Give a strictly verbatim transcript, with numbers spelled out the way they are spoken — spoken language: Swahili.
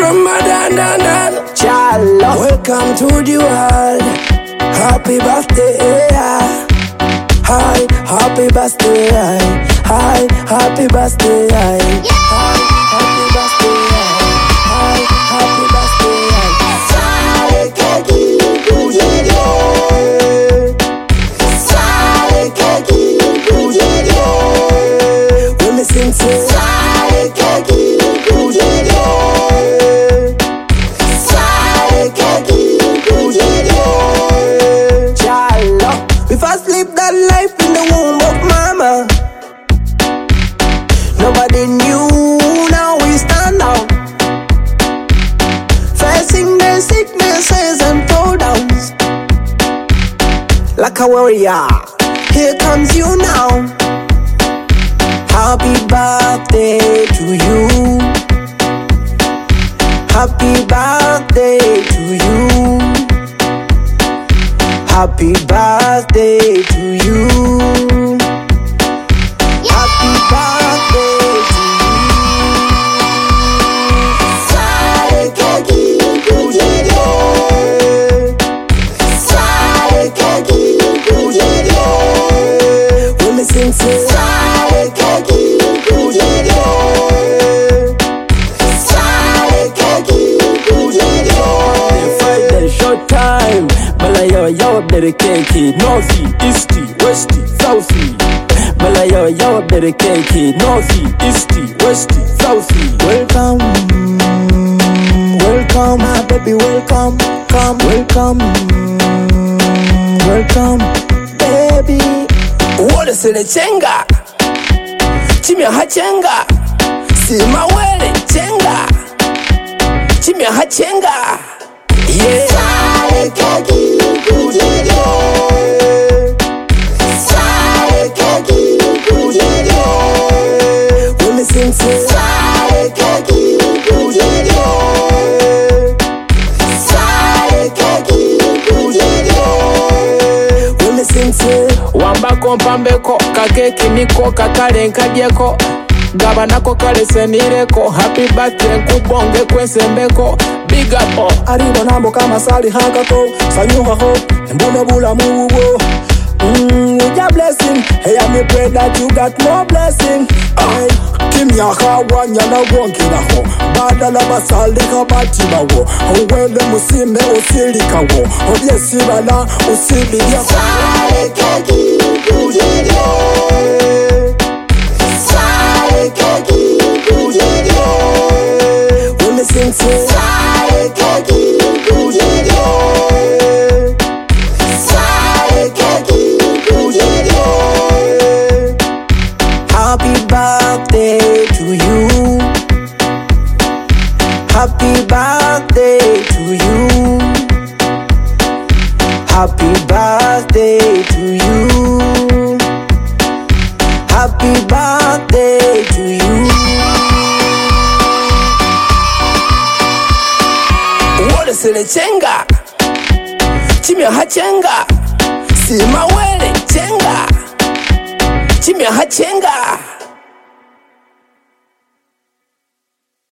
Ramadan, dan, dan. Chala. Welcome to the world. Happy birthday, yeah. Hi, happy birthday, hi, happy birthday, hi, happy birthday, hi, happy birthday, hi. Sare keki kujelo, sare keki kujelo. When me sing say, Sare keki kujelo, sare keki kujelo. Chala. we first live that life in the womb of mama. Nobody knew, now we stand out. Facing the sicknesses and throwdowns. Like a warrior, here comes you now. Happy birthday to you. Happy birthday to you. Happy birthday to you. Happy birthday to you. Sare keki kujelo, sare keki kujelo. When me sing say, Sare keki kujelo, sare keki kujelo. Friday short time, bala yawa yawa bere keki, northy, easty, westy, southy. Bala yawa yawa bere keki, northy, easty, westy, southy. welcome, welcome, my baby, welcome, come, welcome, welcome, baby. Wole sele chenga, chimya hachenga, sima wele chenga, chimya hachenga, yeah. Sare keki kujelo, sare keki kujelo. When me sing say, Sare keki kujelo, sare keki kujelo. when me sing say, Wambako mpambeko, kakeki niko kakale nkadyeko. Gaba nako kale senireko, happy birthday nkubonge kwensembeko. Big up oh. aribo nambo kama sali hakako, sanyuhaho, mbuna bula muwo. Mm, with your blessing, hey, I me pray that you got more blessing. Ay, kim ya hawa nyana wonki na ho, badala basali kabati bawo. Owele musime usilika wo, odye sibala usili yako. Sare keki kujelo, sare keki kujelo. When me sing say, Sare keki kujelo, sare keki kujelo. happy birthday to you. Happy birthday to you. Happy birthday to you. Happy birthday to you. Wole sele chenga, chimya hachenga, sima wele chenga, chimya hachenga.